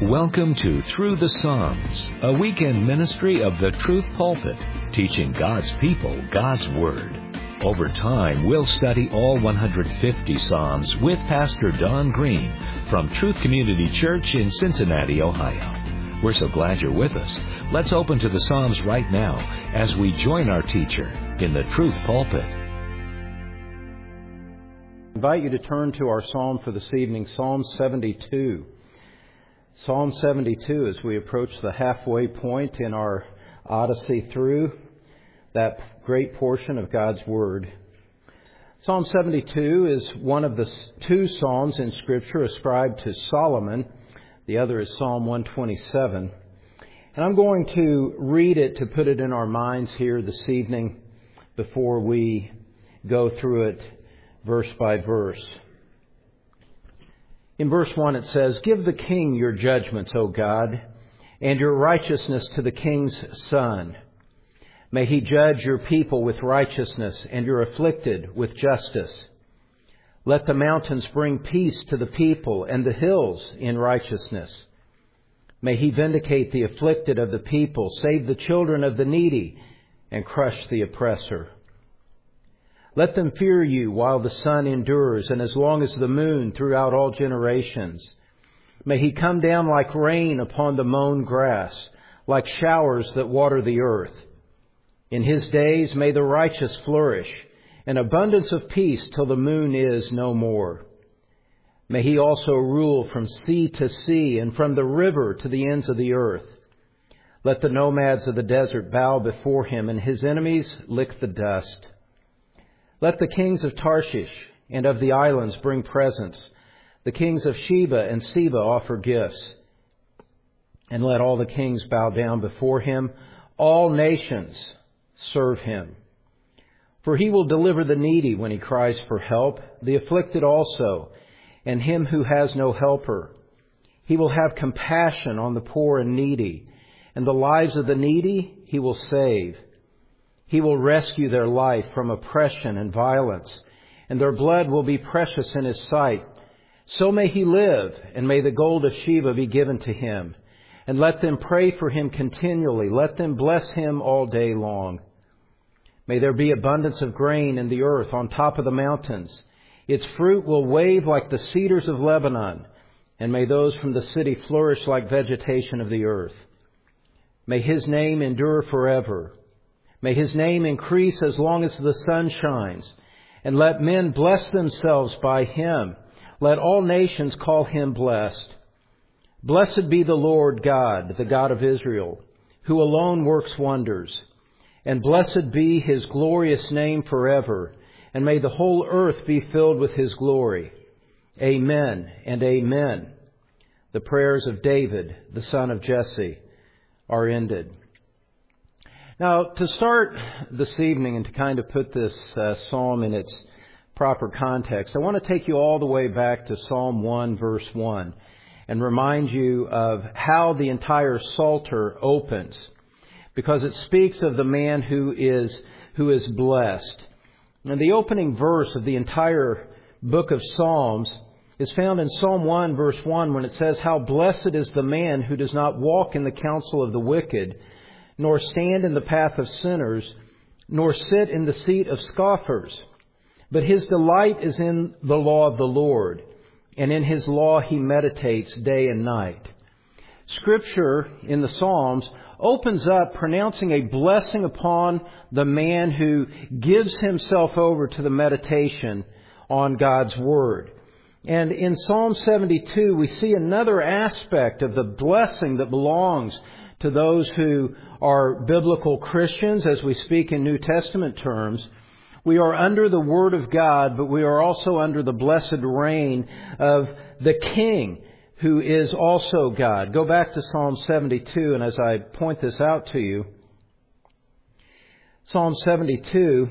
Welcome to Through the Psalms, a weekend ministry of the Truth Pulpit, teaching God's people God's Word. Over time, we'll study all 150 Psalms with Pastor Don Green from Truth Community Church in Cincinnati, Ohio. We're so glad you're with us. Let's open to the Psalms right now as we join our teacher in the Truth Pulpit. I invite you to turn to our psalm for this evening, Psalm 72. Psalm 72, as we approach the halfway point in our odyssey through that great portion of God's Word. Psalm 72 is one of the two psalms in Scripture ascribed to Solomon. The other is Psalm 127. And I'm going to read it to put it in our minds here this evening before we go through it verse by verse. In verse 1 it says, "Give the king your judgments, O God, and your righteousness to the king's son. May he judge your people with righteousness and your afflicted with justice. Let the mountains bring peace to the people and the hills in righteousness. May he vindicate the afflicted of the people, save the children of the needy, and crush the oppressor. Let them fear you while the sun endures, and as long as the moon throughout all generations. May he come down like rain upon the mown grass, like showers that water the earth. In his days may the righteous flourish, an abundance of peace till the moon is no more. May he also rule from sea to sea, and from the river to the ends of the earth. Let the nomads of the desert bow before him, and his enemies lick the dust. Let the kings of Tarshish and of the islands bring presents. The kings of Sheba and Seba offer gifts. And let all the kings bow down before him. All nations serve him. For he will deliver the needy when he cries for help, the afflicted also, and him who has no helper. He will have compassion on the poor and needy, and the lives of the needy he will save. He will rescue their life from oppression and violence, and their blood will be precious in his sight. So may he live, and may the gold of Sheba be given to him. And let them pray for him continually. Let them bless him all day long. May there be abundance of grain in the earth on top of the mountains. Its fruit will wave like the cedars of Lebanon, and may those from the city flourish like vegetation of the earth. May his name endure forever. May his name increase as long as the sun shines, and let men bless themselves by him. Let all nations call him blessed. Blessed be the Lord God, the God of Israel, who alone works wonders. And blessed be his glorious name forever, and may the whole earth be filled with his glory. Amen and amen." The prayers of David, the son of Jesse, are ended. Now, to start this evening and to kind of put this psalm in its proper context, I want to take you all the way back to Psalm 1, verse 1, and remind you of how the entire Psalter opens, because it speaks of the man who is blessed. And the opening verse of the entire book of Psalms is found in Psalm 1, verse 1, when it says, "How blessed is the man who does not walk in the counsel of the wicked, nor stand in the path of sinners, nor sit in the seat of scoffers. But his delight is in the law of the Lord, and in his law he meditates day and night." Scripture in the Psalms opens up pronouncing a blessing upon the man who gives himself over to the meditation on God's Word. And in Psalm 72, we see another aspect of the blessing that belongs to those who are biblical Christians, as we speak in New Testament terms. We are under the Word of God, but we are also under the blessed reign of the King, who is also God. Go back to Psalm 72, and as I point this out to you, Psalm 72,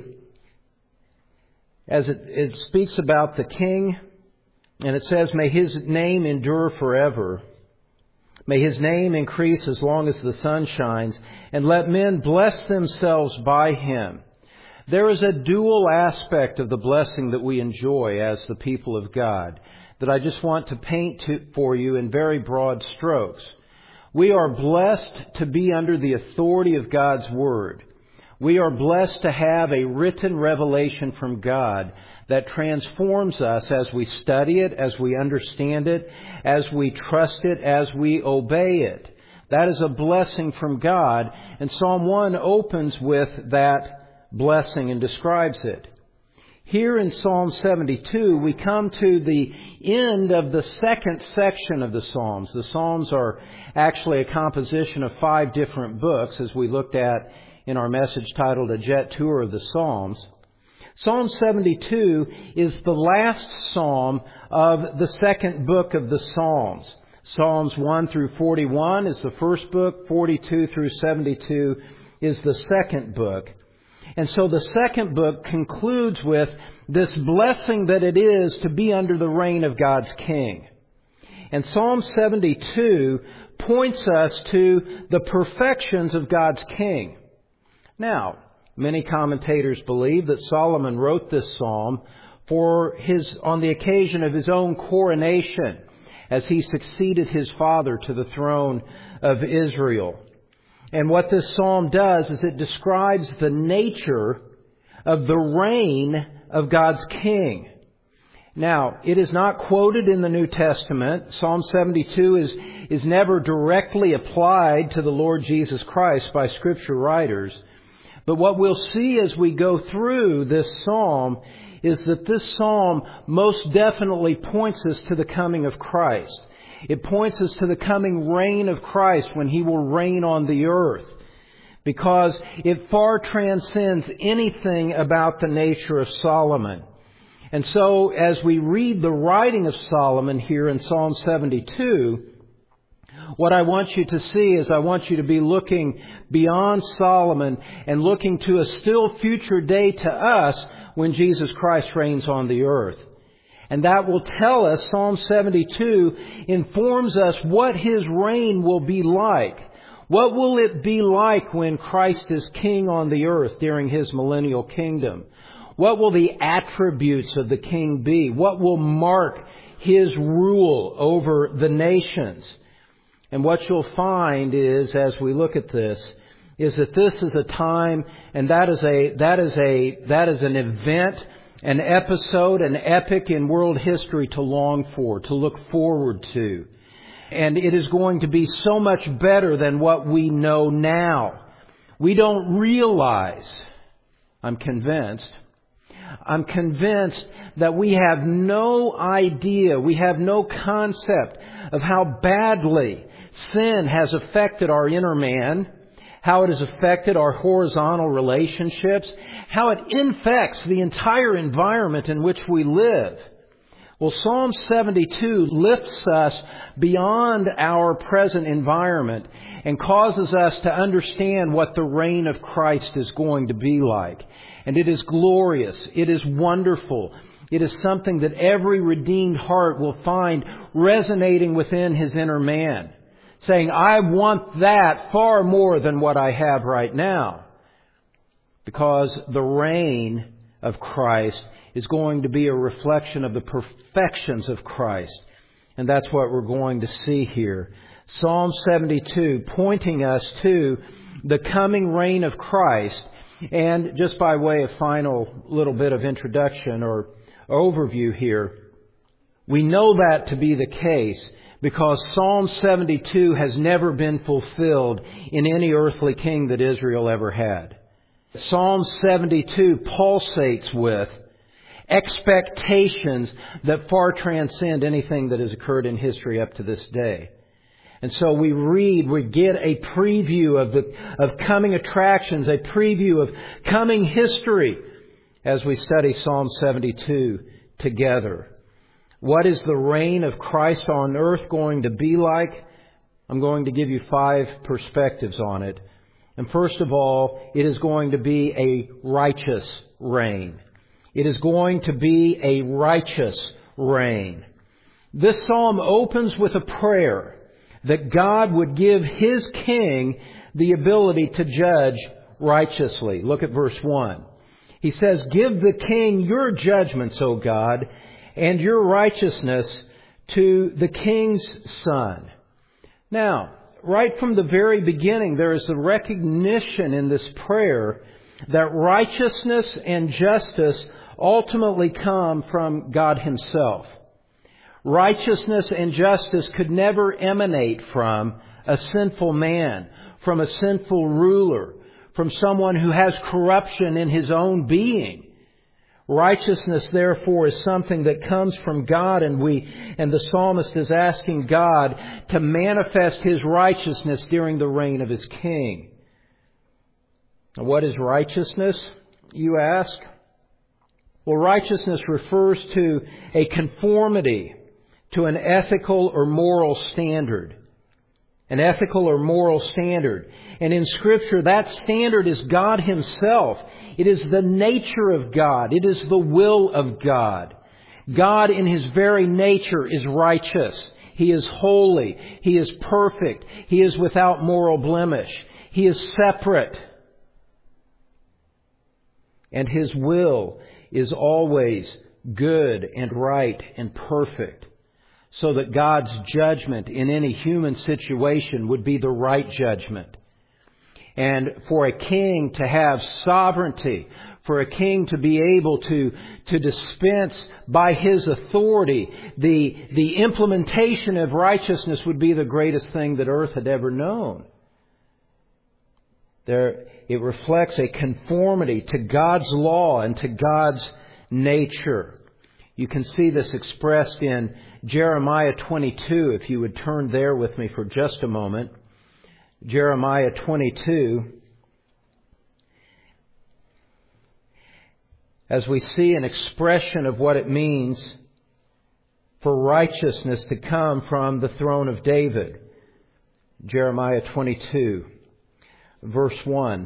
as it speaks about the King, and it says, "May his name endure forever. May his name increase as long as the sun shines, and let men bless themselves by him." There is a dual aspect of the blessing that we enjoy as the people of God. that I just want to paint for you in very broad strokes. We are blessed to be under the authority of God's Word. We are blessed to have a written revelation from God that transforms us as we study it, as we understand it, as we trust it, as we obey it. That is a blessing from God, and Psalm 1 opens with that blessing and describes it. Here in Psalm 72, we come to the end of the second section of the Psalms. The Psalms are actually a composition of 5 different books, as we looked at in our message titled A Jet Tour of the Psalms. Psalm 72 is the last psalm of the second book of the Psalms. Psalms 1 through 41 is the first book. 42 through 72 is the second book. And so the second book concludes with this blessing that it is to be under the reign of God's King. And Psalm 72 points us to the perfections of God's King. Now, many commentators believe that Solomon wrote this psalm on the occasion of his own coronation as he succeeded his father to the throne of Israel. And what this psalm does is it describes the nature of the reign of God's King. Now, it is not quoted in the New Testament. Psalm 72 is never directly applied to the Lord Jesus Christ by Scripture writers. But what we'll see as we go through this psalm is that this psalm most definitely points us to the coming of Christ. It points us to the coming reign of Christ when He will reign on the earth, because it far transcends anything about the nature of Solomon. And so as we read the writing of Solomon here in Psalm 72, what I want you to see is I want you to be looking beyond Solomon and looking to a still future day to us when Jesus Christ reigns on the earth. And that will tell us, Psalm 72 informs us what His reign will be like. What will it be like when Christ is King on the earth during His millennial kingdom? What will the attributes of the King be? What will mark His rule over the nations? And what you'll find is, as we look at this, is that this is a time, and that is an event, an episode, an epic in world history to long for, to look forward to. And it is going to be so much better than what we know now. We don't realize, I'm convinced that we have no idea, we have no concept of how badly sin has affected our inner man, how it has affected our horizontal relationships, how it infects the entire environment in which we live. Well, Psalm 72 lifts us beyond our present environment and causes us to understand what the reign of Christ is going to be like. And it is glorious. It is wonderful. It is something that every redeemed heart will find resonating within his inner man, saying, I want that far more than what I have right now. Because the reign of Christ is going to be a reflection of the perfections of Christ. And that's what we're going to see here. Psalm 72 pointing us to the coming reign of Christ. And just by way of final little bit of introduction or overview here, we know that to be the case because Psalm 72 has never been fulfilled in any earthly king that Israel ever had. Psalm 72 pulsates with expectations that far transcend anything that has occurred in history up to this day. And so we get a preview of coming attractions, a preview of coming history as we study Psalm 72 together. What is the reign of Christ on earth going to be like? I'm going to give you 5 perspectives on it. And first of all, it is going to be a righteous reign. It is going to be a righteous reign. This psalm opens with a prayer that God would give His king the ability to judge righteously. Look at verse 1. He says, give the king your judgments, O God, and your righteousness to the king's son. Now, right from the very beginning, there is a recognition in this prayer that righteousness and justice ultimately come from God Himself. Righteousness and justice could never emanate from a sinful man, from a sinful ruler, from someone who has corruption in his own being. Righteousness, therefore, is something that comes from God, and the psalmist is asking God to manifest His righteousness during the reign of His king. What is righteousness, you ask? Well, righteousness refers to a conformity to an ethical or moral standard. An ethical or moral standard. And in Scripture, that standard is God Himself. It is the nature of God. It is the will of God. God in His very nature is righteous. He is holy. He is perfect. He is without moral blemish. He is separate. And His will is always good and right and perfect, so that God's judgment in any human situation would be the right judgment. And for a king to have sovereignty, for a king to be able to dispense by his authority, the implementation of righteousness would be the greatest thing that earth had ever known. It reflects a conformity to God's law and to God's nature. You can see this expressed in Jeremiah 22, if you would turn there with me for just a moment. Jeremiah 22. As we see an expression of what it means for righteousness to come from the throne of David. Jeremiah 22, verse 1.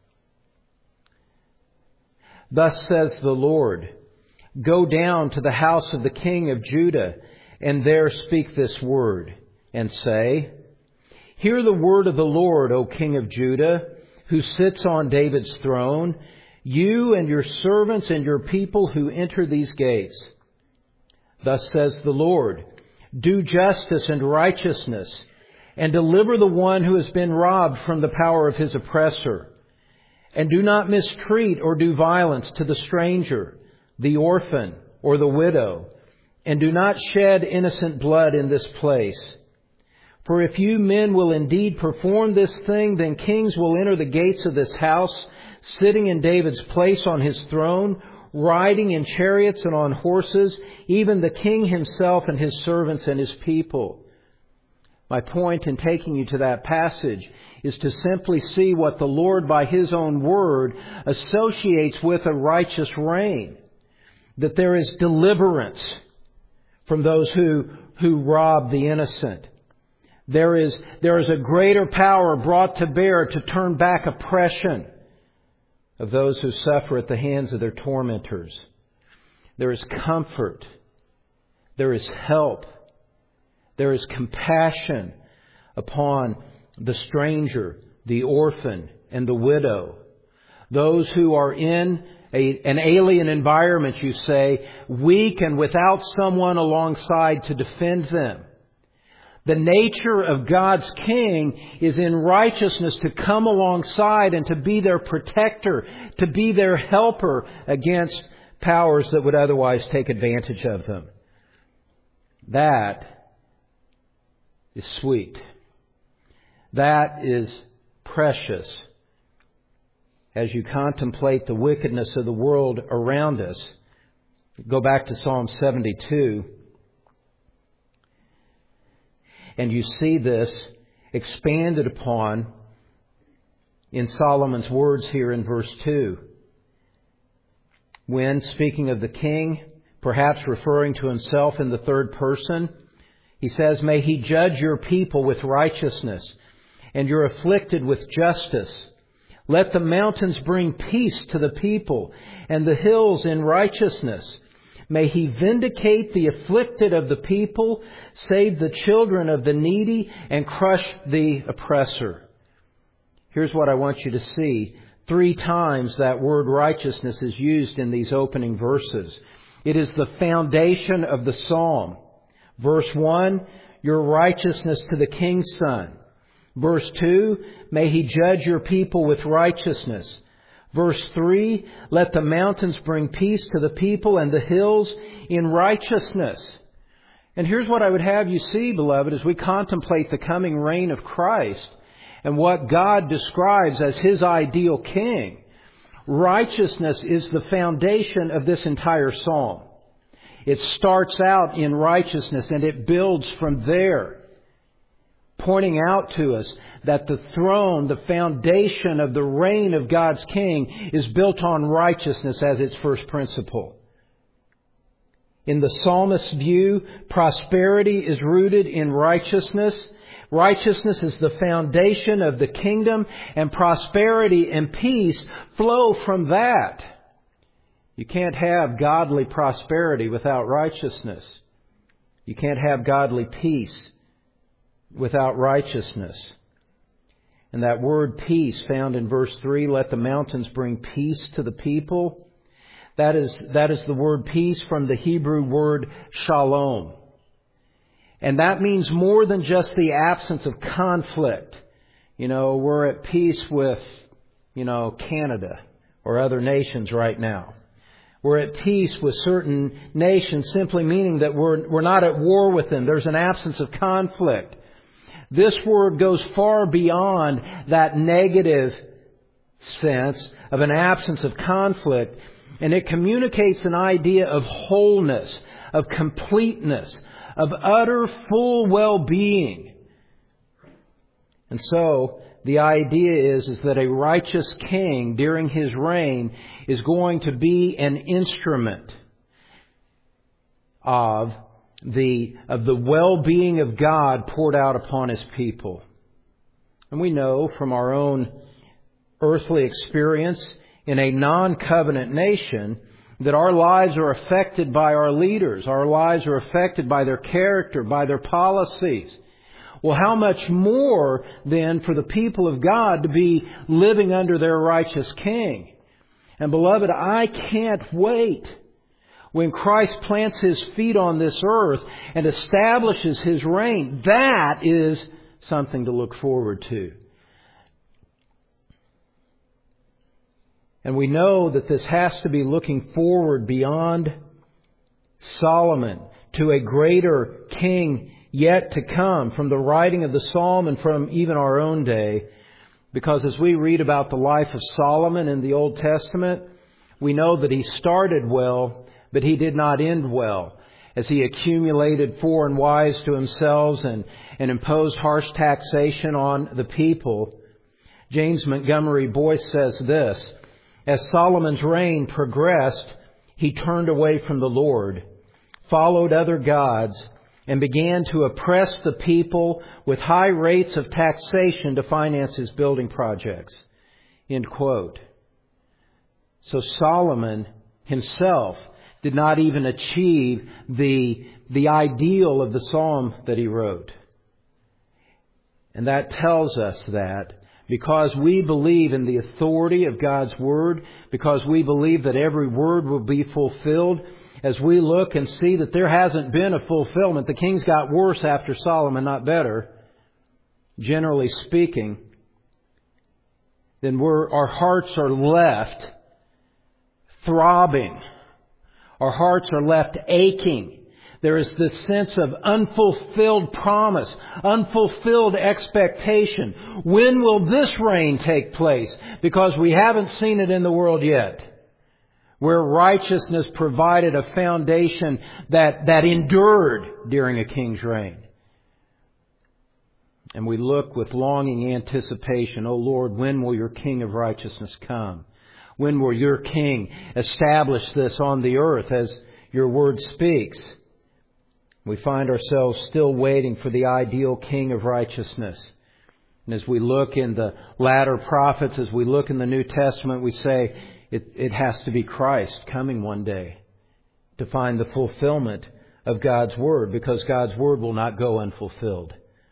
Thus says the Lord, go down to the house of the king of Judah, and there speak this word, and say, hear the word of the Lord, O King of Judah, who sits on David's throne, you and your servants and your people who enter these gates. Thus says the Lord, do justice and righteousness, and deliver the one who has been robbed from the power of his oppressor. And do not mistreat or do violence to the stranger, the orphan, or the widow, and do not shed innocent blood in this place. For if you men will indeed perform this thing, then kings will enter the gates of this house, sitting in David's place on his throne, riding in chariots and on horses, even the king himself and his servants and his people. My point in taking you to that passage is to simply see what the Lord by His own word associates with a righteous reign. That there is deliverance from those who rob the innocent. There is a greater power brought to bear to turn back oppression of those who suffer at the hands of their tormentors. There is comfort. There is help. There is compassion upon the stranger, the orphan, and the widow. Those who are in an alien environment, you say, weak and without someone alongside to defend them. The nature of God's king is in righteousness to come alongside and to be their protector, to be their helper against powers that would otherwise take advantage of them. That is sweet. That is precious. As you contemplate the wickedness of the world around us, go back to Psalm 72, and you see this expanded upon in Solomon's words here in verse 2. When, speaking of the king, perhaps referring to himself in the third person, he says, may he judge your people with righteousness and your afflicted with justice. Let the mountains bring peace to the people and the hills in righteousness. May he vindicate the afflicted of the people, save the children of the needy, and crush the oppressor. Here's what I want you to see. 3 times that word righteousness is used in these opening verses. It is the foundation of the psalm. Verse 1, your righteousness to the king's son. Verse 2, may he judge your people with righteousness. Verse 3, let the mountains bring peace to the people and the hills in righteousness. And here's what I would have you see, beloved, as we contemplate the coming reign of Christ and what God describes as His ideal king. Righteousness is the foundation of this entire psalm. It starts out in righteousness and it builds from there, pointing out to us that the throne, the foundation of the reign of God's king, is built on righteousness as its first principle. In the psalmist's view, prosperity is rooted in righteousness. Righteousness is the foundation of the kingdom, and prosperity and peace flow from that. You can't have godly prosperity without righteousness. You can't have godly peace without righteousness. And that word peace found in verse 3, let the mountains bring peace to the people. That is the word peace from the Hebrew word shalom. And that means more than just the absence of conflict. We're at peace with, Canada or other nations right now. We're at peace with certain nations, simply meaning that we're not at war with them. There's an absence of conflict. This word goes far beyond that negative sense of an absence of conflict, and it communicates an idea of wholeness, of completeness, of utter full well-being. And so the idea is that a righteous king during his reign is going to be an instrument of the well-being of God poured out upon His people. And we know from our own earthly experience in a non-covenant nation that our lives are affected by our leaders. Our lives are affected by their character, by their policies. Well, how much more then for the people of God to be living under their righteous king? And beloved, I can't wait when Christ plants His feet on this earth and establishes His reign. That is something to look forward to. And we know that this has to be looking forward beyond Solomon to a greater king yet to come, from the writing of the psalm and from even our own day. Because as we read about the life of Solomon in the Old Testament, we know that he started well, but he did not end well, as he accumulated foreign wives to himself and imposed harsh taxation on the people. James Montgomery Boyce says this: as Solomon's reign progressed, he turned away from the Lord, followed other gods, and began to oppress the people with high rates of taxation to finance his building projects. End quote. So Solomon himself did not even achieve the ideal of the psalm that he wrote. And that tells us that because we believe in the authority of God's Word, because we believe that every word will be fulfilled, as we look and see that there hasn't been a fulfillment, the kings got worse after Solomon, not better, generally speaking, then our hearts are left throbbing. Our hearts are left aching. There is this sense of unfulfilled promise, unfulfilled expectation. When will this reign take place? Because we haven't seen it in the world yet, where righteousness provided a foundation that endured during a king's reign. And we look with longing anticipation, O Lord, when will your King of righteousness come? When will your King establish this on the earth as your word speaks? We find ourselves still waiting for the ideal King of righteousness. And as we look in the latter prophets, as we look in the New Testament, we say it has to be Christ coming one day to find the fulfillment of God's Word, because God's Word will not go unfulfilled.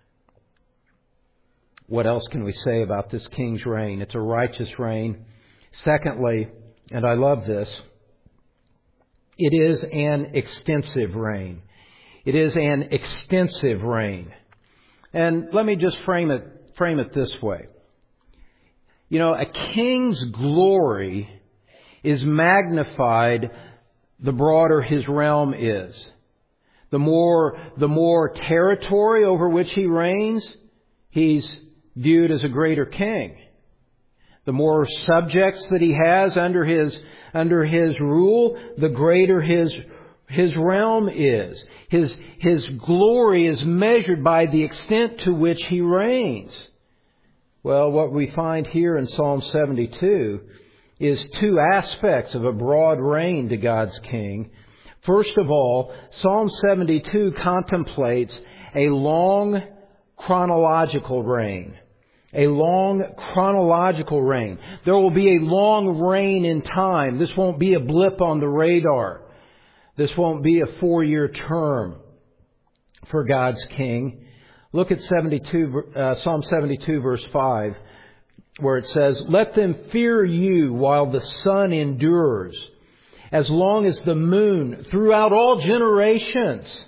What else can we say about this King's reign? It's a righteous reign. Secondly, and I love this, it is an extensive reign. It is an extensive reign. And let me just frame it this way. You know, a king's glory is magnified the broader his realm is. The more territory over which he reigns, he's viewed as a greater king. The more subjects that he has under his rule, the greater his realm is. His glory is measured by the extent to which he reigns. Well, what we find here in Psalm 72 is two aspects of a broad reign to God's king. First of all, Psalm 72 contemplates a long chronological reign. A long chronological reign. There will be a long reign in time. This won't be a blip on the radar. This won't be a 4-year term for God's king. Look at Psalm 72 verse 5, where it says, "Let them fear you while the sun endures, as long as the moon, throughout all generations.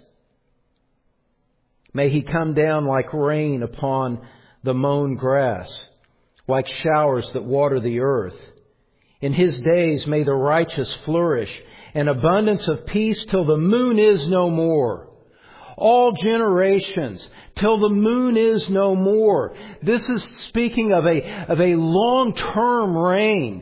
May he come down like rain upon the mown grass, like showers that water the earth. In his days may the righteous flourish, and abundance of peace till the moon is no more." All generations, till the moon is no more. This is speaking of a long-term reign.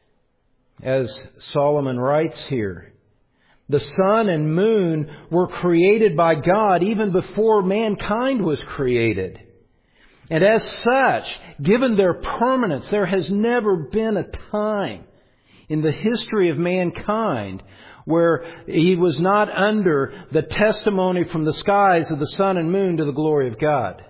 As Solomon writes here, the sun and moon were created by God even before mankind was created. And as such, given their permanence, there has never been a time in the history of mankind where he was not under the testimony from the skies of the sun and moon to the glory of God.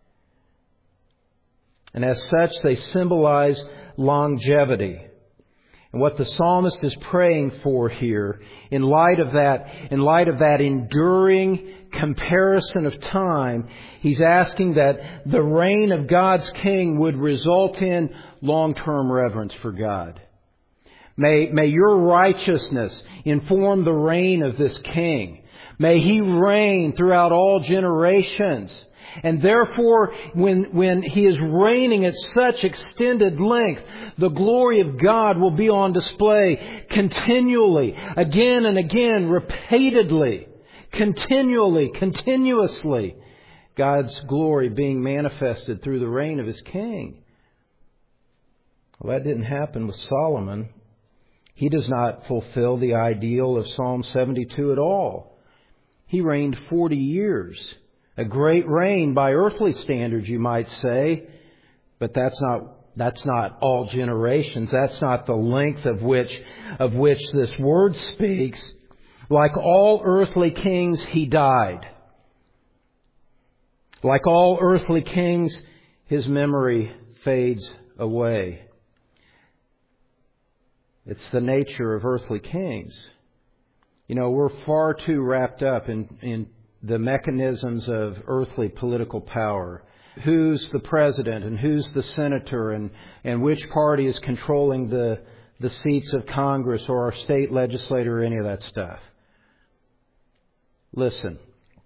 And as such, they symbolize longevity. And what the psalmist is praying for here, in light of that enduring comparison of time, he's asking that the reign of God's king would result in long-term reverence for God. May your righteousness inform the reign of this king. May he reign throughout all generations. And therefore, when he is reigning at such extended length, the glory of God will be on display continually, again and again, repeatedly, continually, continuously. God's glory being manifested through the reign of his king. Well, that didn't happen with Solomon. He does not fulfill the ideal of Psalm 72 at all. He reigned 40 years. A great reign by earthly standards, you might say. But that's not all generations. That's not the length of which this word speaks. Like all earthly kings, he died. Like all earthly kings, his memory fades away. It's the nature of earthly kings. You know, we're far too wrapped up in the mechanisms of earthly political power. Who's the president and who's the senator and which party is controlling the seats of Congress or our state legislature or any of that stuff. Listen.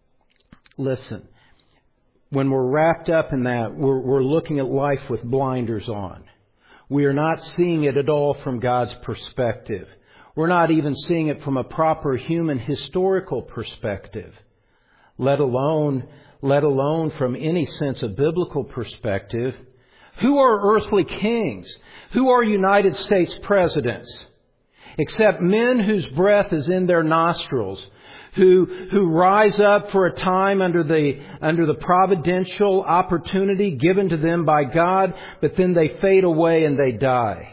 When we're wrapped up in that, we're looking at life with blinders on. We are not seeing it at all from God's perspective. We're not even seeing it from a proper human historical perspective, let alone from any sense of biblical perspective. Who are earthly kings? Who are United States presidents? Except men whose breath is in their nostrils, who rise up for a time under the providential opportunity given to them by God, but then they fade away and they die.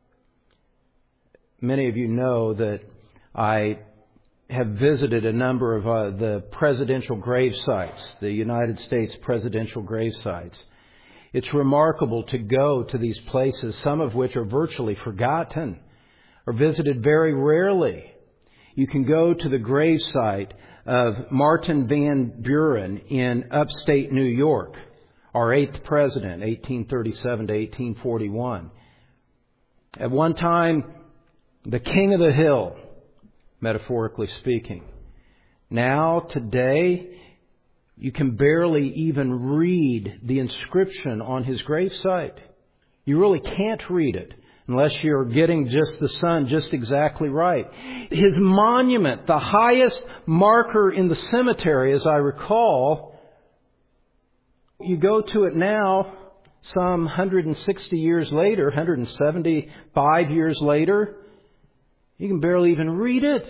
Many of you know that I have visited a number of the presidential grave sites, the United States presidential grave sites. It's remarkable to go to these places, some of which are virtually forgotten or visited very rarely. You can go to the gravesite of Martin Van Buren in upstate New York, our 8th president, 1837 to 1841. At one time, the king of the hill, metaphorically speaking. Now, today, you can barely even read the inscription on his gravesite. You really can't read it unless you're getting just the sun just exactly right. His monument, the highest marker in the cemetery, as I recall, you go to it now some 160 years later, 175 years later, you can barely even read it.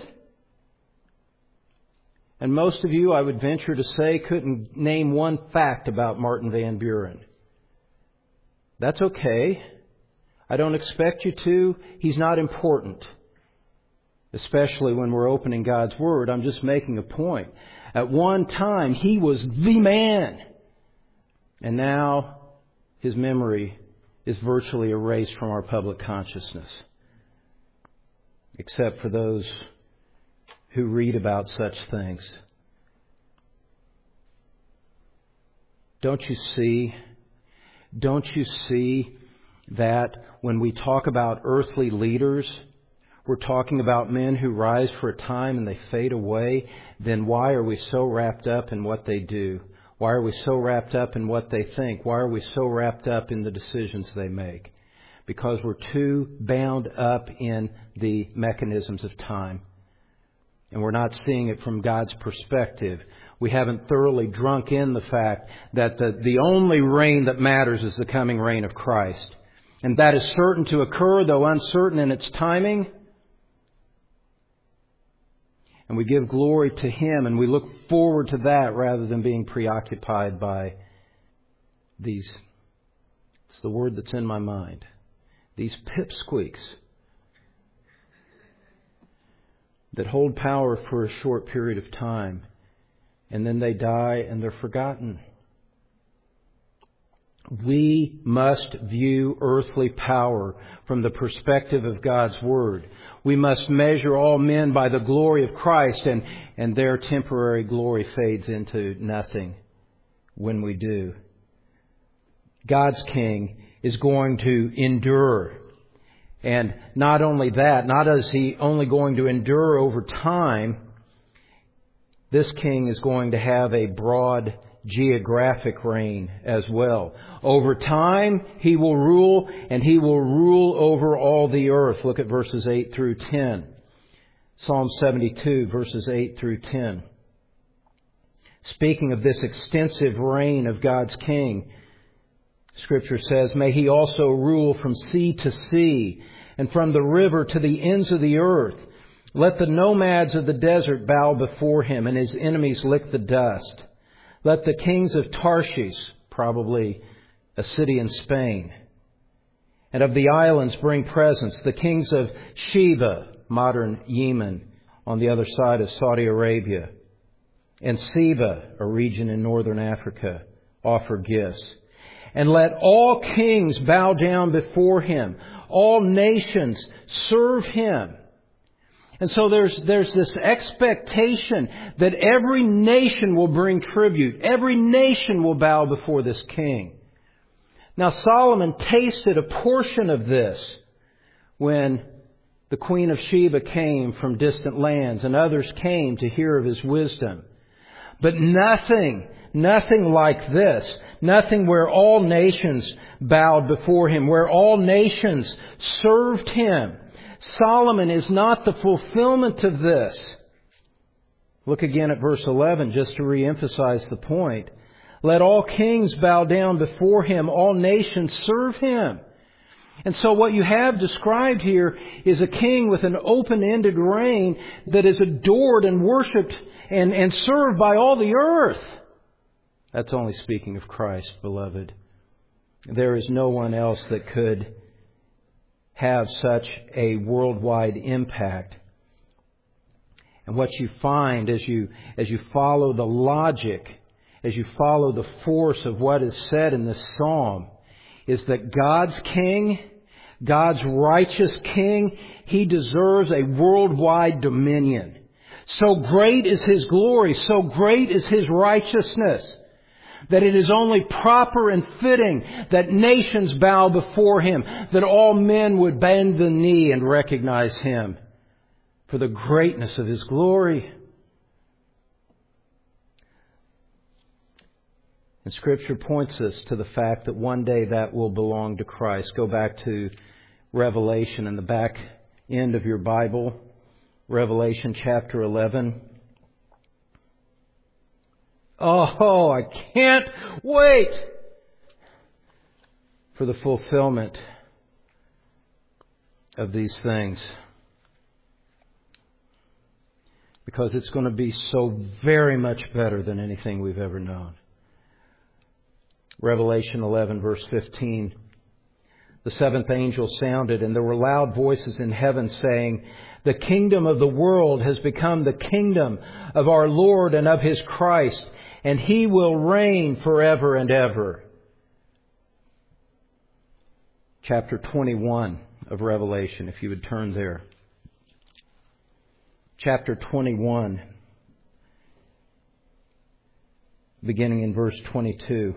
And most of you, I would venture to say, couldn't name one fact about Martin Van Buren. That's okay. I don't expect you to. He's not important. Especially when we're opening God's Word. I'm just making a point. At one time, he was the man. And now, his memory is virtually erased from our public consciousness. Except for those who read about such things. Don't you see that when we talk about earthly leaders, we're talking about men who rise for a time and they fade away? Then why are we so wrapped up in what they do? Why are we so wrapped up in what they think? Why are we so wrapped up in the decisions they make? Because we're too bound up in the mechanisms of time. And we're not seeing it from God's perspective. We haven't thoroughly drunk in the fact that the only reign that matters is the coming reign of Christ. And that is certain to occur, though uncertain in its timing. And we give glory to Him and we look forward to that rather than being preoccupied by these. It's the word that's in my mind. These pipsqueaks that hold power for a short period of time and then they die and they're forgotten. We must view earthly power from the perspective of God's Word. We must measure all men by the glory of Christ, and their temporary glory fades into nothing when we do. God's King is going to endure. And not only that, not is He only going to endure over time, this King is going to have a broad geographic reign as well. Over time, He will rule, and He will rule over all the earth. Look at verses 8 through 10. Psalm 72, verses 8 through 10. Speaking of this extensive reign of God's King, Scripture says, "May He also rule from sea to sea, and from the river to the ends of the earth. Let the nomads of the desert bow before Him, and His enemies lick the dust. Let the kings of Tarshish," probably a city in Spain, "and of the islands bring presents. The kings of Sheba," modern Yemen, on the other side of Saudi Arabia, "and Seba," a region in northern Africa, offer gifts. "And let all kings bow down before Him. All nations serve Him." And so there's this expectation that every nation will bring tribute. Every nation will bow before this King. Now Solomon tasted a portion of this when the Queen of Sheba came from distant lands and others came to hear of His wisdom. But nothing like this. Nothing where all nations bowed before Him, where all nations served Him. Solomon is not the fulfillment of this. Look again at verse 11 just to re-emphasize the point. Let all kings bow down before Him, all nations serve Him. And so what you have described here is a king with an open-ended reign that is adored and worshipped and served by all the earth. That's only speaking of Christ, beloved. There is no one else that could have such a worldwide impact. And what you find as you follow the logic, as you follow the force of what is said in this psalm, is that God's King, God's righteous King, He deserves a worldwide dominion. So great is His glory, so great is His righteousness, that it is only proper and fitting that nations bow before Him, that all men would bend the knee and recognize Him for the greatness of His glory. And Scripture points us to the fact that one day that will belong to Christ. Go back to Revelation in the back end of your Bible. Revelation chapter 11. Oh, I can't wait for the fulfillment of these things. Because it's going to be so very much better than anything we've ever known. Revelation 11 verse 15. The seventh angel sounded, and there were loud voices in heaven saying, "The kingdom of the world has become the kingdom of our Lord and of His Christ, and He will reign forever and ever." Chapter 21 of Revelation, if you would turn there. Chapter 21, beginning in verse 22.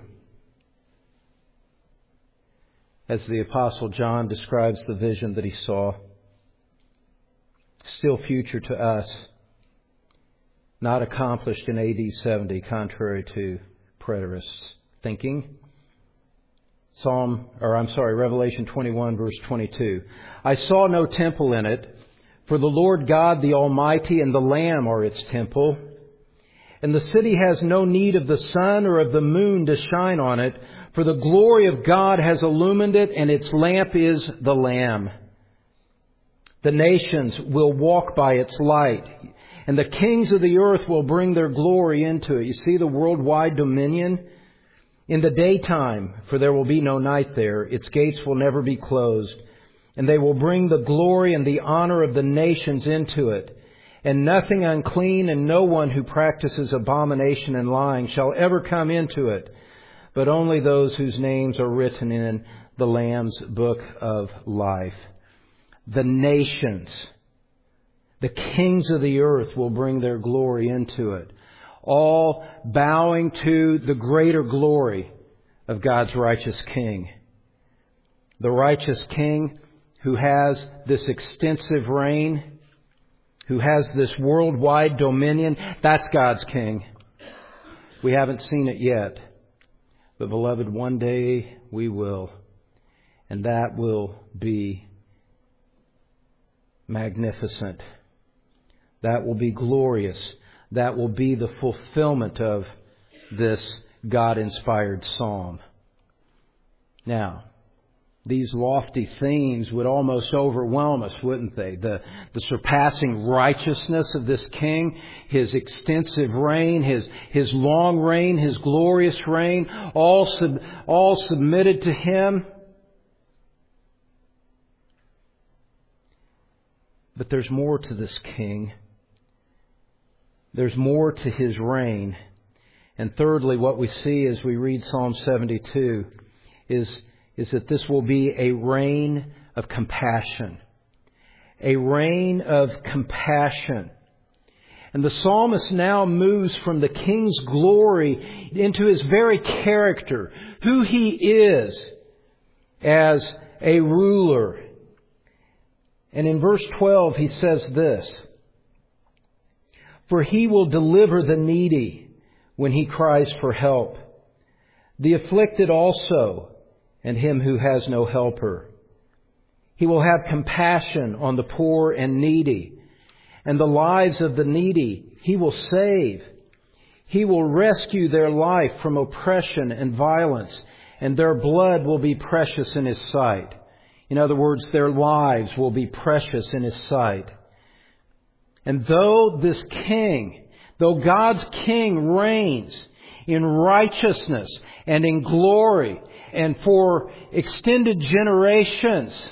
As the Apostle John describes the vision that he saw, still future to us, not accomplished in AD 70, contrary to preterists' thinking. Revelation 21, verse 22. "I saw no temple in it, for the Lord God, the Almighty, and the Lamb are its temple. And the city has no need of the sun or of the moon to shine on it, for the glory of God has illumined it, and its lamp is the Lamb. The nations will walk by its light, and the kings of the earth will bring their glory into it." You see the worldwide dominion? "In the daytime, for there will be no night there, its gates will never be closed, and they will bring the glory and the honor of the nations into it. And nothing unclean and no one who practices abomination and lying shall ever come into it, but only those whose names are written in the Lamb's book of life." The nations, the kings of the earth will bring their glory into it, all bowing to the greater glory of God's righteous King. The righteous King who has this extensive reign, who has this worldwide dominion, that's God's King. We haven't seen it yet. But beloved, one day we will. And that will be magnificent. That will be glorious. That will be the fulfillment of this God-inspired psalm. Now, these lofty themes would almost overwhelm us, wouldn't they? The surpassing righteousness of this King, His extensive reign, His long reign, His glorious reign, all submitted to Him. But there's more to this King. There's more to His reign. And thirdly, what we see as we read Psalm 72 is that this will be a reign of compassion. A reign of compassion. And the psalmist now moves from the King's glory into His very character, who He is as a ruler. And in verse 12 he says this, "For He will deliver the needy when he cries for help, the afflicted also, and him who has no helper. He will have compassion on the poor and needy, and the lives of the needy He will save. He will rescue their life from oppression and violence, and their blood will be precious in His sight." In other words, their lives will be precious in His sight. And though this King, though God's King reigns in righteousness and in glory and for extended generations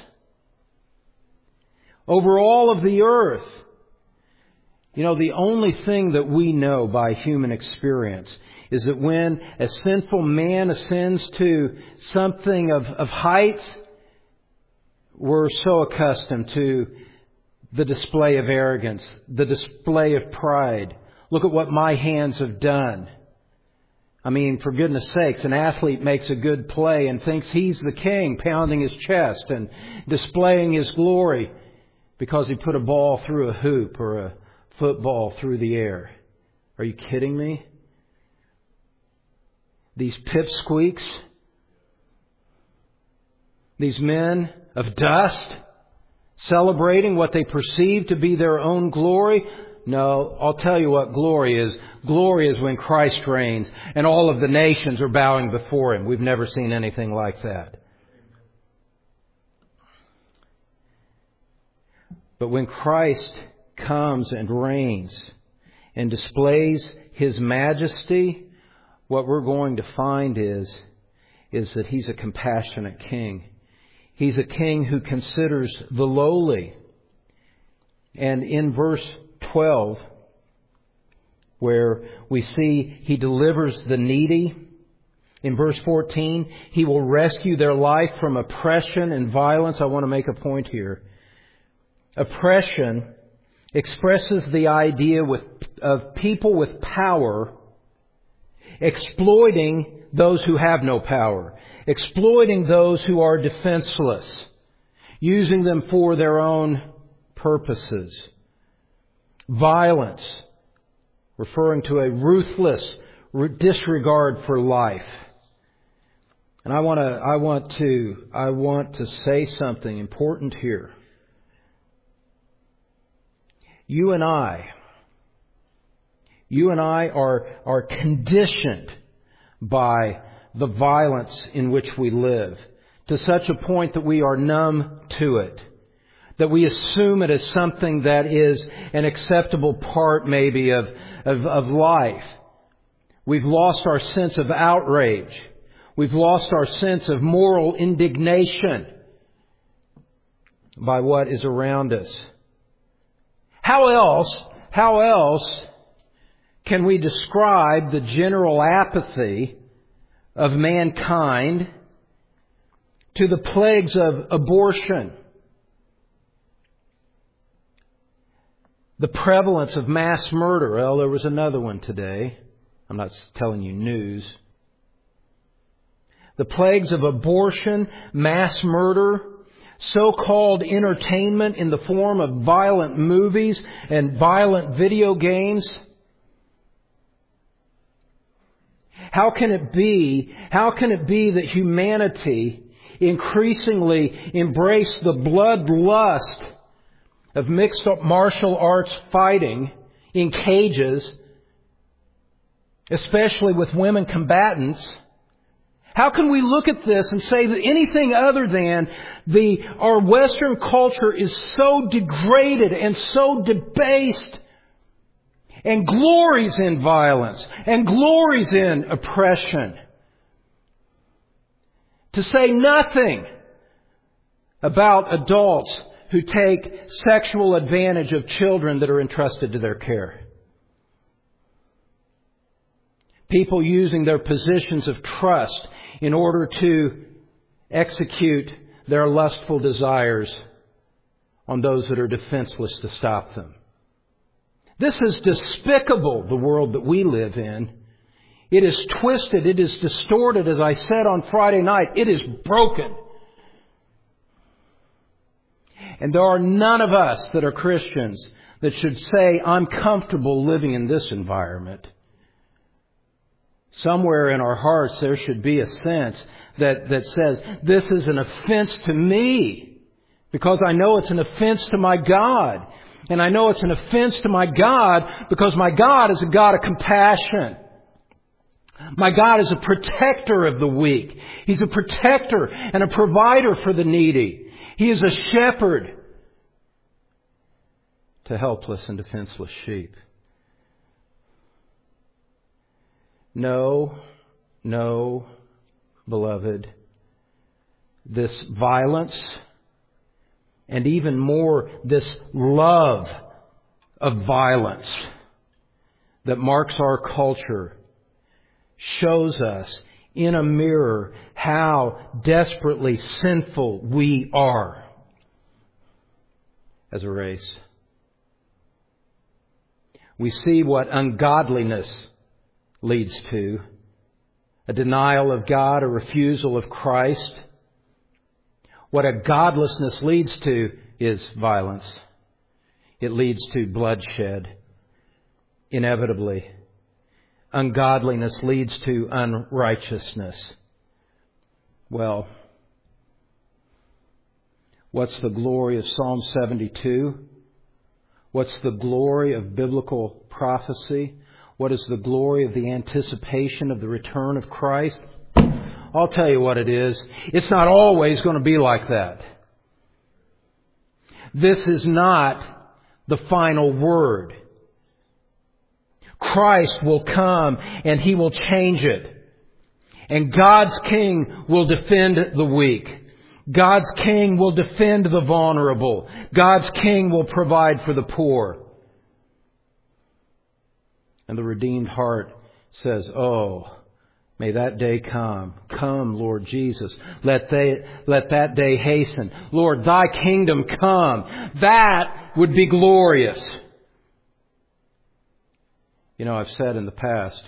over all of the earth, the only thing that we know by human experience is that when a sinful man ascends to something of height, we're so accustomed to the display of arrogance, the display of pride. Look at what my hands have done. I mean, for goodness sakes, an athlete makes a good play and thinks he's the king, pounding his chest and displaying his glory because he put a ball through a hoop or a football through the air. Are you kidding me? these pipsqueaks, these men of dust, celebrating what they perceive to be their own glory. No, I'll tell you what glory is. Glory is when Christ reigns and all of the nations are bowing before Him. We've never seen anything like that. But when Christ comes and reigns and displays His majesty, what we're going to find is that He's a compassionate King. He's a King who considers the lowly. And in verse 12, where we see He delivers the needy, in verse 14, He will rescue their life from oppression and violence. I want to make a point here. Oppression expresses the idea of people with power exploiting those who have no power, exploiting those who are defenseless, using them for their own purposes. Violence, referring to a ruthless disregard for life. And I want to say something important here. You and I are conditioned by the violence in which we live to such a point that we are numb to it, that we assume it as something that is an acceptable part maybe of life. We've lost our sense of outrage. We've lost our sense of moral indignation by what is around us. How else can we describe the general apathy of mankind to the plagues of abortion, the prevalence of mass murder? Well, there was another one today. I'm not telling you news. The plagues of abortion, mass murder, so-called entertainment in the form of violent movies and violent video games. How can it be that humanity increasingly embrace the bloodlust of mixed martial arts fighting in cages, especially with women combatants? How can we look at this and say that anything other than our Western culture is so degraded and so debased and glories in violence and glories in oppression? To say nothing about adults who take sexual advantage of children that are entrusted to their care. People using their positions of trust in order to execute their lustful desires on those that are defenseless to stop them. This is despicable, the world that we live in. It is twisted, it is distorted, as I said on Friday night. It is broken. And there are none of us that are Christians that should say, I'm comfortable living in this environment. Somewhere in our hearts there should be a sense that says, this is an offense to me, because I know it's an offense to my God. And I know it's an offense to my God because my God is a God of compassion. My God is a protector of the weak. He's a protector and a provider for the needy. He is a shepherd to helpless and defenseless sheep. No, beloved, this violence and even more this love of violence that marks our culture shows us in a mirror how desperately sinful we are as a race. We see what ungodliness leads to: a denial of God, a refusal of Christ. What a godlessness leads to is violence. It leads to bloodshed, inevitably. ungodliness leads to unrighteousness. Well, what's the glory of Psalm 72? What's the glory of biblical prophecy? What is the glory of the anticipation of the return of Christ? I'll tell you what it is. It's not always going to be like that. This is not the final word. Christ will come and He will change it. And God's King will defend the weak. God's King will defend the vulnerable. God's King will provide for the poor. And the redeemed heart says, "Oh, may that day come. Come, Lord Jesus. Let that day hasten. Lord, Thy kingdom come." That would be glorious. You know, I've said in the past,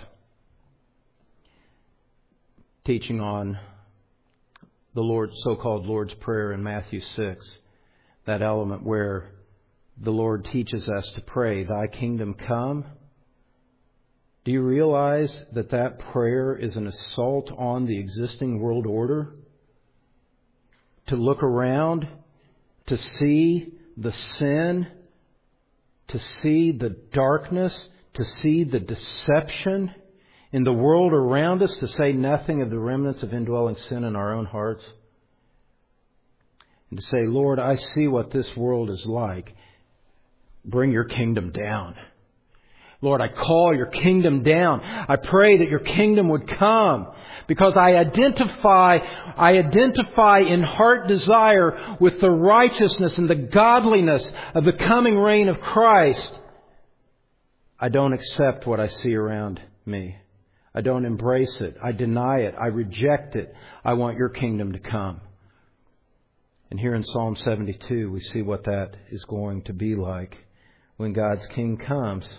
teaching on the so-called Lord's Prayer in Matthew 6, that element where the Lord teaches us to pray, "Thy kingdom come." Do you realize that that prayer is an assault on the existing world order? To look around, to see the sin, to see the darkness, to see the deception in the world around us, to say nothing of the remnants of indwelling sin in our own hearts. And to say, "Lord, I see what this world is like. Bring your kingdom down. Lord, I call your kingdom down. I pray that your kingdom would come." Because I identify in heart desire with the righteousness and the godliness of the coming reign of Christ. I don't accept what I see around me. I don't embrace it. I deny it. I reject it. I want your kingdom to come. And here in Psalm 72, we see what that is going to be like when God's King comes.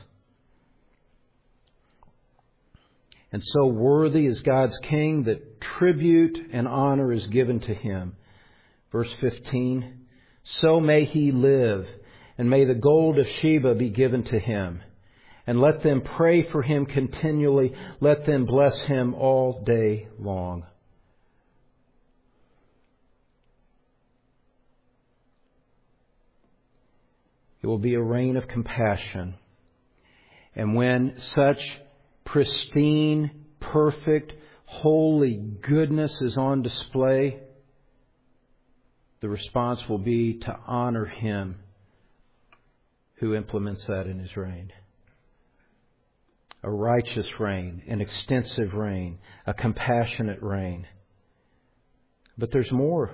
And so worthy is God's King that tribute and honor is given to Him. Verse 15, "So may He live, and may the gold of Sheba be given to Him. And let them pray for Him continually. Let them bless Him all day long." It will be a reign of compassion. And when such pristine, perfect, holy goodness is on display, the response will be to honor Him who implements that in His reign. A righteous reign, an extensive reign, a compassionate reign. But there's more.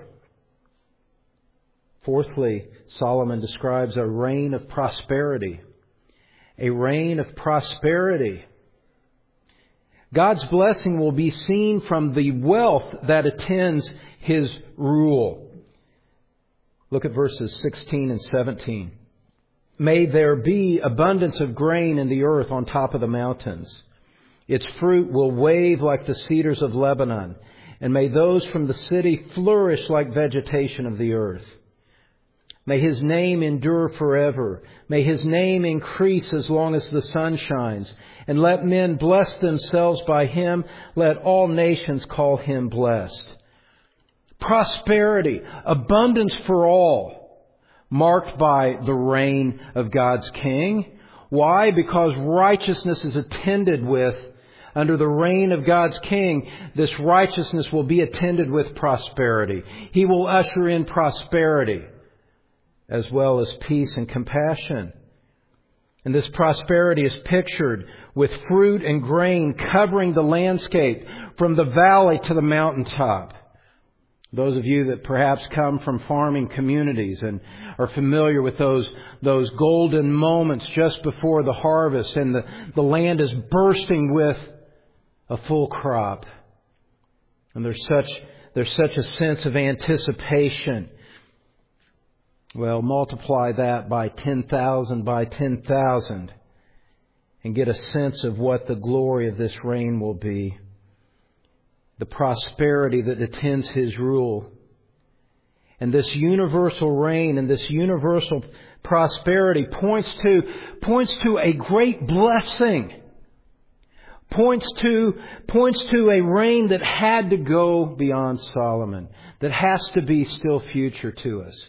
Fourthly, Solomon describes a reign of prosperity. A reign of prosperity. God's blessing will be seen from the wealth that attends His rule. Look at verses 16 and 17. "May there be abundance of grain in the earth on top of the mountains. Its fruit will wave like the cedars of Lebanon. And may those from the city flourish like vegetation of the earth. May His name endure forever. May His name increase as long as the sun shines. And let men bless themselves by Him. Let all nations call Him blessed." Prosperity, abundance for all, marked by the reign of God's King. Why? Because righteousness is attended with, under the reign of God's King, this righteousness will be attended with prosperity. He will usher in prosperity, as well as peace and compassion. And this prosperity is pictured with fruit and grain covering the landscape from the valley to the mountaintop. Those of you that perhaps come from farming communities and are familiar with those golden moments just before the harvest, and the land is bursting with a full crop. And there's such a sense of anticipation. Well, multiply that by 10,000 by 10,000 and get a sense of what the glory of this reign will be. The prosperity that attends His rule. And this universal reign and this universal prosperity points to a great blessing. points to a reign that had to go beyond Solomon, that has to be still future to us.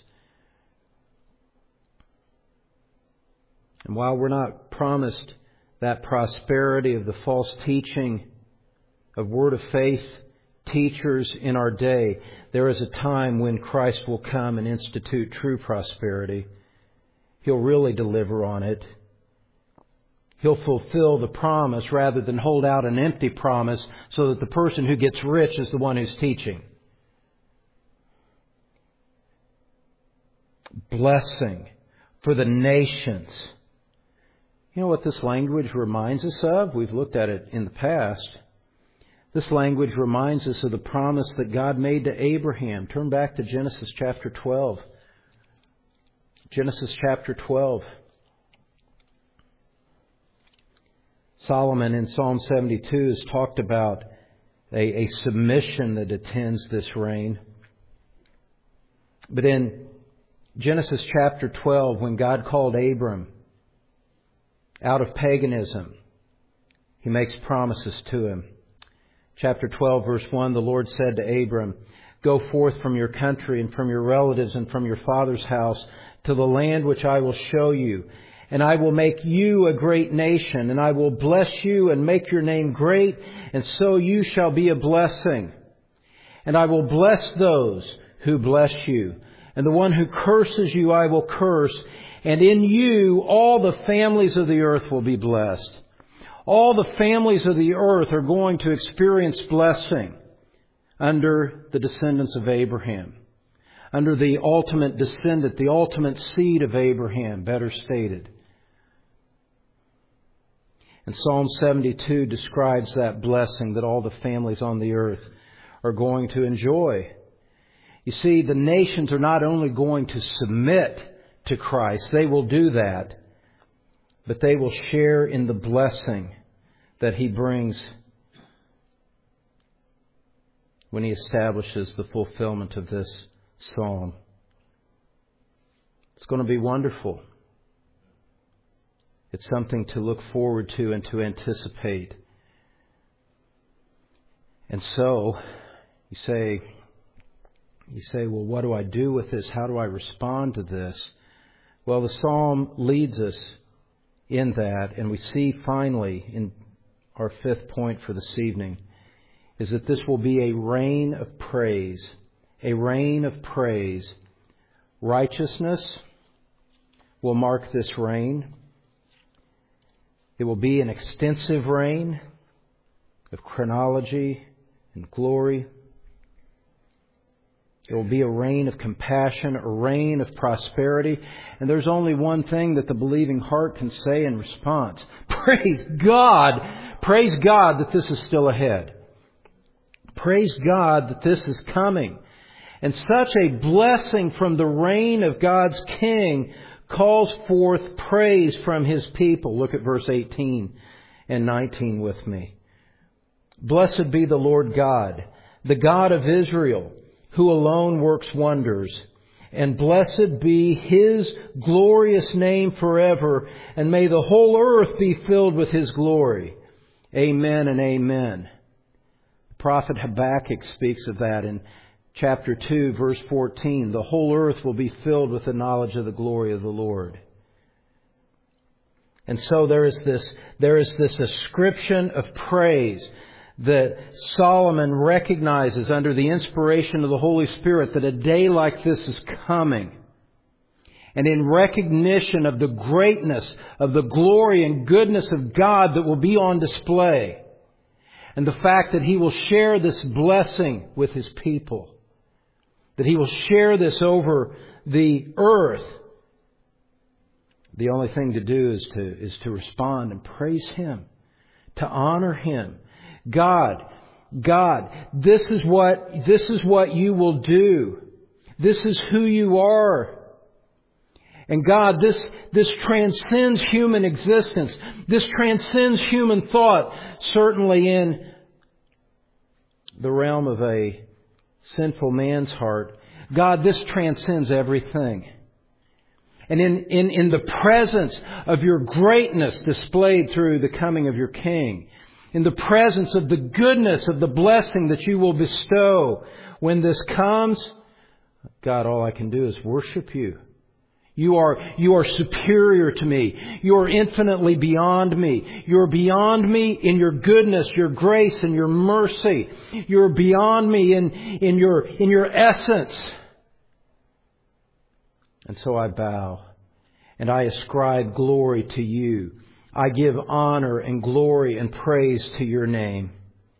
And while we're not promised that prosperity of the false teaching of Word of Faith teachers in our day, there is a time when Christ will come and institute true prosperity. He'll really deliver on it. He'll fulfill the promise rather than hold out an empty promise so that the person who gets rich is the one who's teaching. Blessing for the nations. You know what this language reminds us of? We've looked at it in the past. This language reminds us of the promise that God made to Abraham. Turn back to Genesis chapter 12. Genesis chapter 12. Solomon in Psalm 72 has talked about a submission that attends this reign. But in Genesis chapter 12, when God called Abram out of paganism, He makes promises to him. Chapter 12, verse 1, the Lord said to Abram, "Go forth from your country and from your relatives and from your father's house to the land which I will show you. And I will make you a great nation, and I will bless you and make your name great, and so you shall be a blessing. And I will bless those who bless you, and the one who curses you I will curse, and in you all the families of the earth will be blessed." All the families of the earth are going to experience blessing under the descendants of Abraham, under the ultimate descendant, the ultimate seed of Abraham, better stated. And Psalm 72 describes that blessing that all the families on the earth are going to enjoy. You see, the nations are not only going to submit to Christ, they will do that, but they will share in the blessing that He brings when He establishes the fulfillment of this psalm. It's going to be wonderful. It's something to look forward to and to anticipate. And so, you say, well, what do I do with this? How do I respond to this? Well, the psalm leads us in that, and we see finally in our fifth point for this evening is that this will be a reign of praise. A reign of praise. Righteousness will mark this reign. It will be an extensive reign of chronology and glory. It will be a reign of compassion, a reign of prosperity. And there's only one thing that the believing heart can say in response. Praise God! Praise God that this is still ahead. Praise God that this is coming. And such a blessing from the reign of God's King calls forth praise from His people. Look at verse 18 and 19 with me. "Blessed be the Lord God, the God of Israel, who alone works wonders. And blessed be His glorious name forever, and may the whole earth be filled with His glory. Amen and amen." The prophet Habakkuk speaks of that in chapter 2, verse 14. The whole earth will be filled with the knowledge of the glory of the Lord. And so there is this ascription of praise that Solomon recognizes under the inspiration of the Holy Spirit that a day like this is coming. And in recognition of the greatness of the glory and goodness of God that will be on display, and the fact that He will share this blessing with His people, that He will share this over the earth, the only thing to do is to respond and praise Him, to honor Him. God, this is what you will do. This is who you are. And God, this transcends human existence. This transcends human thought, certainly in the realm of a sinful man's heart. God, this transcends everything. And in the presence of your greatness displayed through the coming of your King, in the presence of the goodness of the blessing that you will bestow when this comes, God, all I can do is worship you. You are superior to me. You are infinitely beyond me. You are beyond me in your goodness, your grace, and your mercy. You are beyond me in your essence. And so I bow and I ascribe glory to you. I give honor and glory and praise to your name.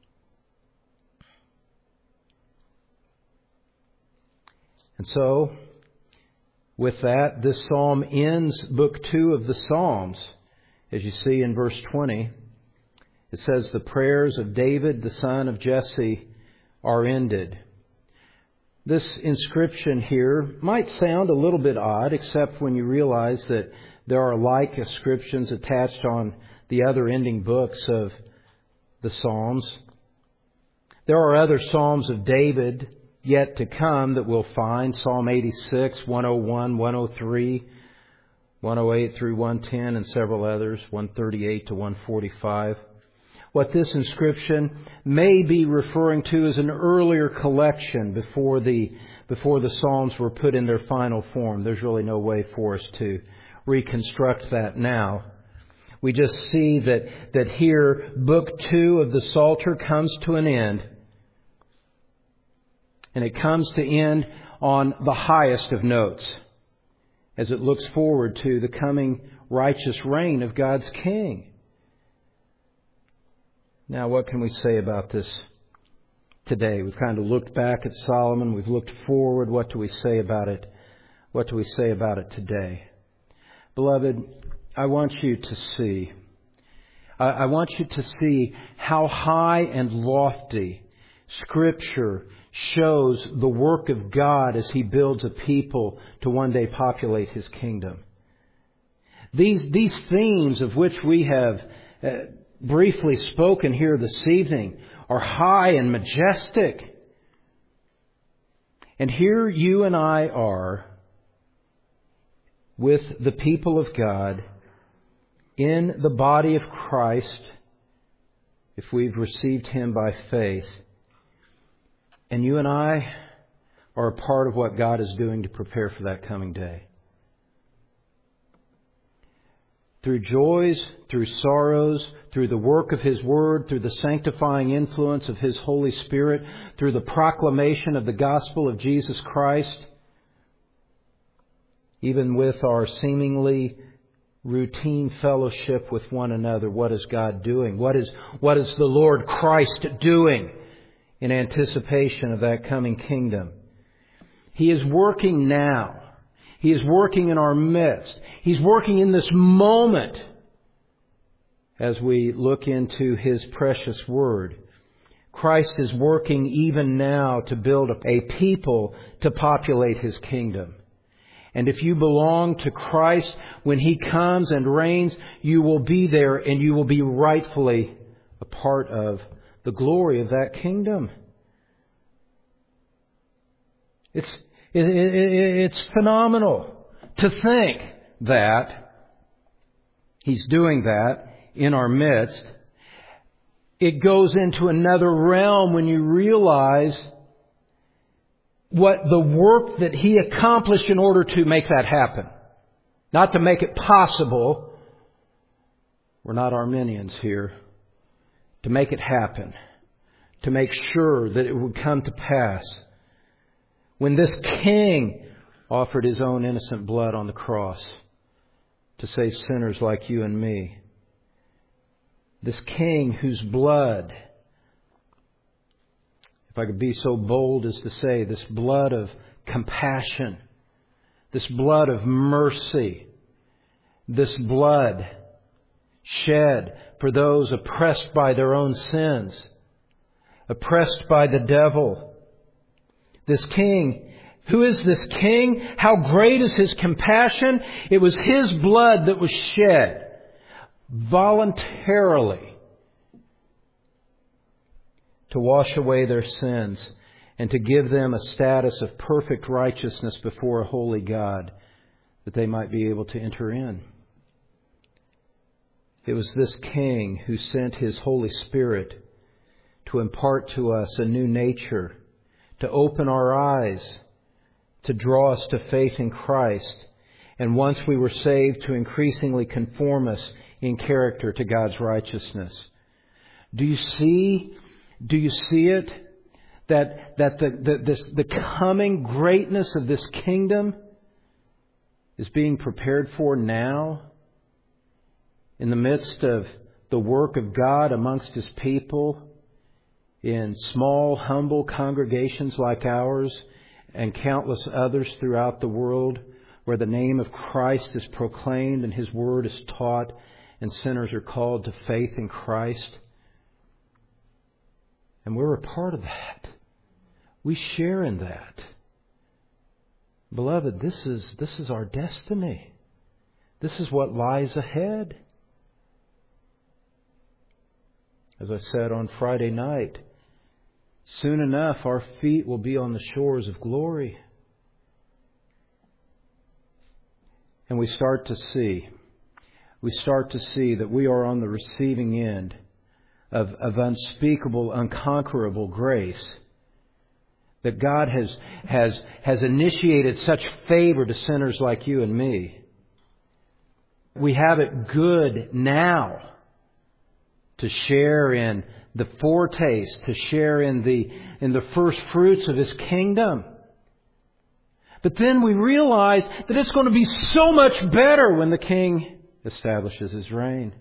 And so, with that, this psalm ends Book 2 of the Psalms. As you see in verse 20, it says, the prayers of David, the son of Jesse, are ended. This inscription here might sound a little bit odd, except when you realize that there are like inscriptions attached on the other ending books of the Psalms. There are other Psalms of David yet to come that we'll find. Psalm 86, 101, 103, 108 through 110, and several others, 138 to 145. What this inscription may be referring to is an earlier collection before the Psalms were put in their final form. There's really no way for us to reconstruct that now. We just see that here, Book 2 of the Psalter comes to an end. And it comes to end on the highest of notes, as it looks forward to the coming righteous reign of God's King. Now, what can we say about this today? We've kind of looked back at Solomon. We've looked forward. What do we say about it? What do we say about it today? Beloved, I want you to see. I want you to see how high and lofty Scripture shows the work of God as He builds a people to one day populate His kingdom. These themes of which we have briefly spoken here this evening are high and majestic. And here you and I are with the people of God in the body of Christ, if we've received Him by faith. And you and I are a part of what God is doing to prepare for that coming day. Through joys, through sorrows, through the work of His Word, through the sanctifying influence of His Holy Spirit, through the proclamation of the gospel of Jesus Christ, even with our seemingly routine fellowship with one another, what is God doing? What is the Lord Christ doing in anticipation of that coming kingdom? He is working now. He is working in our midst. He's working in this moment as we look into His precious Word. Christ is working even now to build a people to populate His kingdom. And if you belong to Christ, when He comes and reigns, you will be there and you will be rightfully a part of the glory of that kingdom. It's phenomenal to think that He's doing that in our midst. It goes into another realm when you realize what the work that He accomplished in order to make that happen. Not to make it possible. We're not Arminians here. To make it happen. To make sure that it would come to pass. When this King offered His own innocent blood on the cross to save sinners like you and me. This King whose blood, if I could be so bold as to say, this blood of compassion, this blood of mercy, this blood shed for those oppressed by their own sins, oppressed by the devil. This King, who is this King? How great is His compassion? It was His blood that was shed voluntarily to wash away their sins and to give them a status of perfect righteousness before a holy God that they might be able to enter in. It was this King who sent His Holy Spirit to impart to us a new nature, to open our eyes, to draw us to faith in Christ, and once we were saved, to increasingly conform us in character to God's righteousness. Do you see it? That the coming greatness of this kingdom is being prepared for now, in the midst of the work of God amongst His people, in small, humble congregations like ours and countless others throughout the world, where the name of Christ is proclaimed and His Word is taught and sinners are called to faith in Christ. And we're a part of that. We share in that. Beloved, this is our destiny. This is what lies ahead. As I said on Friday night, soon enough our feet will be on the shores of glory. And we start to see that we are on the receiving end of unspeakable, unconquerable grace. That God has initiated such favor to sinners like you and me. We have it good now to share in the foretaste, to share in the first fruits of His kingdom. But then we realize that it's going to be so much better when the King establishes His reign.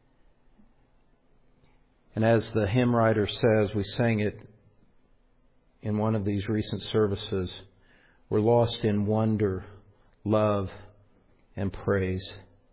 And as the hymn writer says, we sang it in one of these recent services, we're lost in wonder, love, and praise.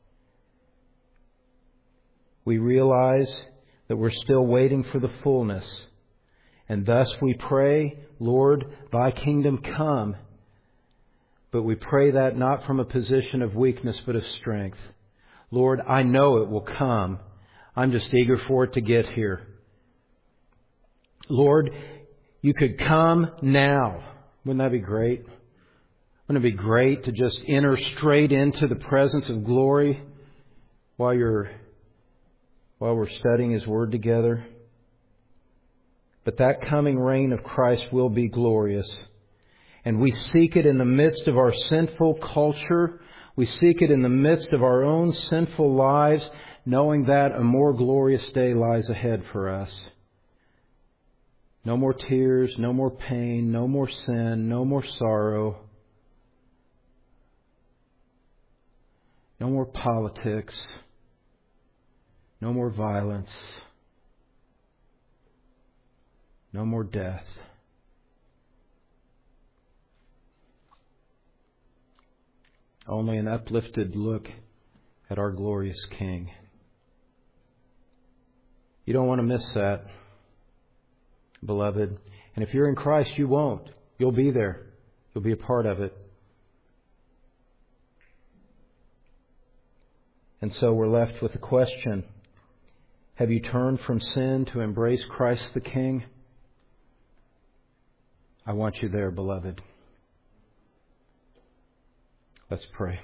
We realize that we're still waiting for the fullness. And thus we pray, Lord, Thy kingdom come. But we pray that not from a position of weakness, but of strength. Lord, I know it will come. I'm just eager for it to get here. Lord, You could come now. Wouldn't that be great? Wouldn't it be great to just enter straight into the presence of glory while we're studying His Word together? But that coming reign of Christ will be glorious. And we seek it in the midst of our sinful culture. We seek it in the midst of our own sinful lives, knowing that a more glorious day lies ahead for us. No more tears, no more pain, no more sin, no more sorrow. No more politics. No more violence. No more death. Only an uplifted look at our glorious King. You don't want to miss that, beloved. And if you're in Christ, you won't. You'll be there. You'll be a part of it. And so we're left with the question, have you turned from sin to embrace Christ the King? I want you there, beloved. Let's pray.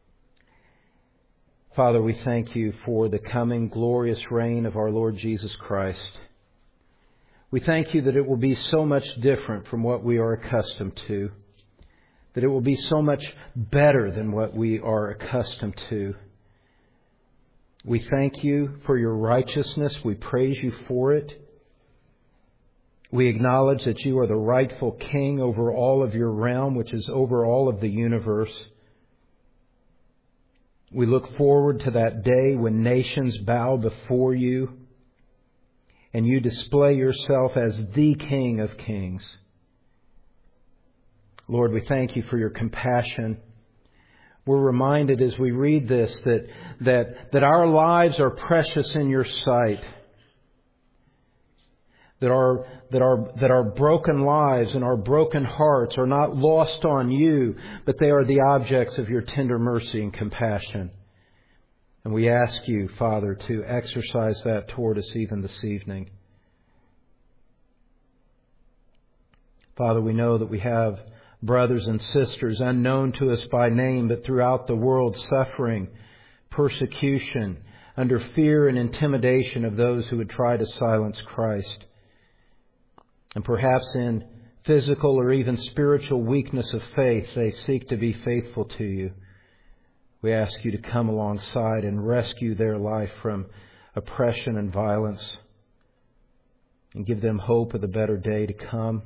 Father, we thank You for the coming glorious reign of our Lord Jesus Christ. We thank You that it will be so much different from what we are accustomed to, that it will be so much better than what we are accustomed to. We thank You for Your righteousness. We praise You for it. We acknowledge that You are the rightful King over all of Your realm, which is over all of the universe. We look forward to that day when nations bow before You and You display Yourself as the King of Kings. Lord, we thank You for Your compassion. We're reminded as we read this that our lives are precious in Your sight. That our broken lives and our broken hearts are not lost on You, but they are the objects of Your tender mercy and compassion. And we ask You, Father, to exercise that toward us even this evening. Father, we know that we have brothers and sisters unknown to us by name, but throughout the world suffering persecution, under fear and intimidation of those who would try to silence Christ. And perhaps in physical or even spiritual weakness of faith, they seek to be faithful to you. We ask you to come alongside and rescue their life from oppression and violence and give them hope of the better day to come.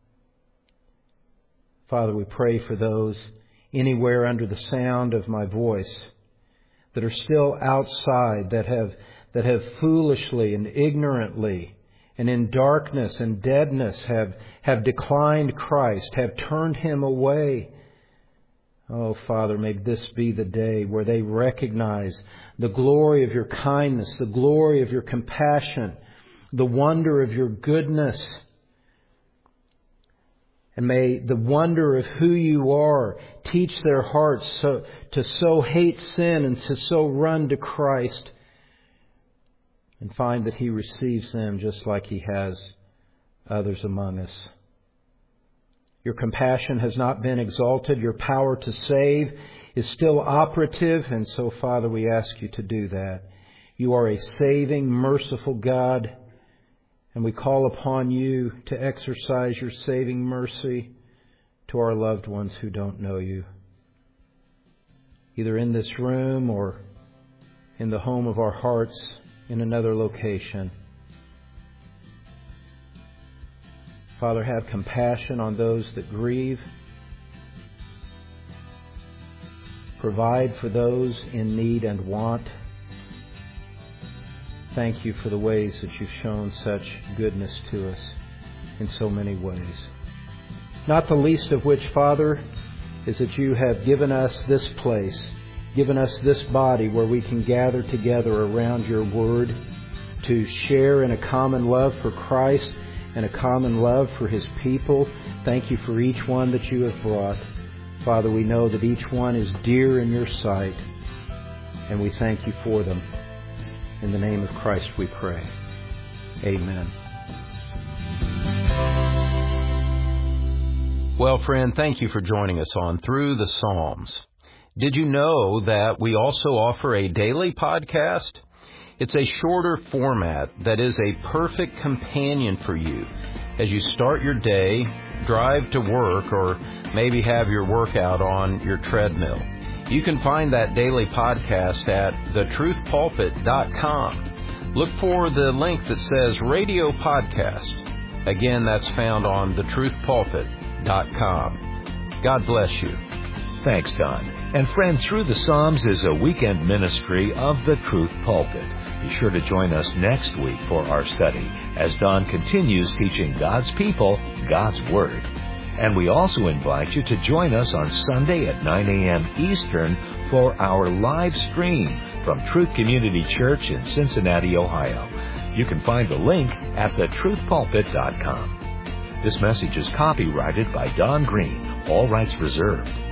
Father, we pray for those anywhere under the sound of my voice that are still outside, that have foolishly and ignorantly and in darkness and deadness have declined Christ, have turned Him away. Oh, Father, may this be the day where they recognize the glory of your kindness, the glory of your compassion, the wonder of your goodness. And may the wonder of who you are teach their hearts to so hate sin and to so run to Christ and find that He receives them just like He has others among us. Your compassion has not been exalted. Your power to save is still operative. And so, Father, we ask you to do that. You are a saving, merciful God. And we call upon you to exercise your saving mercy to our loved ones who don't know you, either in this room or in the home of our hearts in another location. Father, have compassion on those that grieve. Provide for those in need and want. Thank you for the ways that you've shown such goodness to us in so many ways. Not the least of which, Father, is that you have given us this place, given us this body where we can gather together around your word to share in a common love for Christ and a common love for His people. Thank you for each one that you have brought. Father, we know that each one is dear in your sight, and we thank you for them. In the name of Christ we pray. Amen. Well, friend, thank you for joining us on Through the Psalms. Did you know that we also offer a daily podcast? It's a shorter format that is a perfect companion for you as you start your day, drive to work, or maybe have your workout on your treadmill. You can find that daily podcast at thetruthpulpit.com. Look for the link that says Radio Podcast. Again, that's found on thetruthpulpit.com. God bless you. Thanks, Don. And friend, Through the Psalms is a weekend ministry of the Truth Pulpit. Be sure to join us next week for our study as Don continues teaching God's people God's Word. And we also invite you to join us on Sunday at 9 a.m. Eastern for our live stream from Truth Community Church in Cincinnati, Ohio. You can find the link at thetruthpulpit.com. This message is copyrighted by Don Green, all rights reserved.